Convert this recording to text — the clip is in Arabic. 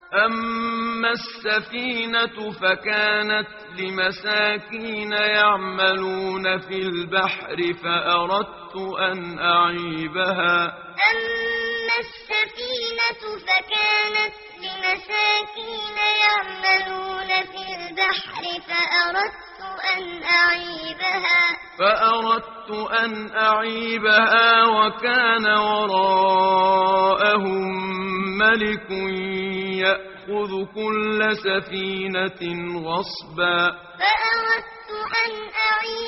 أما السفينة فكانت لمساكين يعملون في البحر فأردت أن أعيبها وكان وراءهم ملك يأخذ كل سفينة غصبا